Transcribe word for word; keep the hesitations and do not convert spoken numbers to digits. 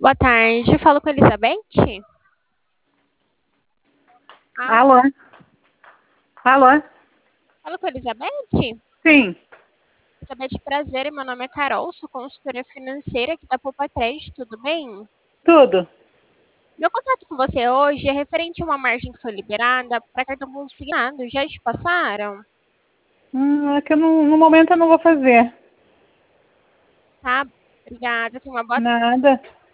Boa tarde, eu falo com a Elizabeth? Alô, Alô? Alô? falo com a Elizabeth? Sim, Elizabeth, prazer, meu nome é Carol, sou consultora financeira aqui da Poupa Crédito, tudo bem? tudo. Meu contato com você hoje é referente a uma margem que foi liberada para cartão consignado, já te passaram? Hum, é que eu não- no momento eu não vou fazer. Tá, obrigada, tenha uma boa Nada.